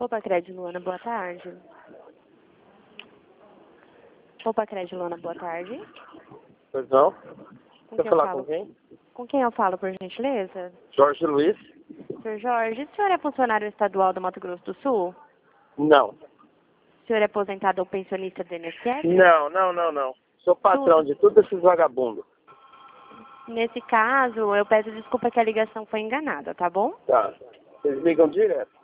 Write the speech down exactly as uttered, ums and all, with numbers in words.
Opa, Crédito Luana, boa tarde. Opa, Crédito Luana, boa tarde. Pois não? Com Quer quem eu falar falo? com quem? Com quem eu falo, por gentileza? Jorge Luiz? Senhor Jorge, o senhor é funcionário estadual do Mato Grosso do Sul? Não. O senhor é aposentado ou pensionista do I N S S? Não, não, não, não. Sou patrão Tudo. de todos esses vagabundos. Nesse caso, eu peço desculpa que a ligação foi enganada, tá bom? Tá. Vocês ligam direto.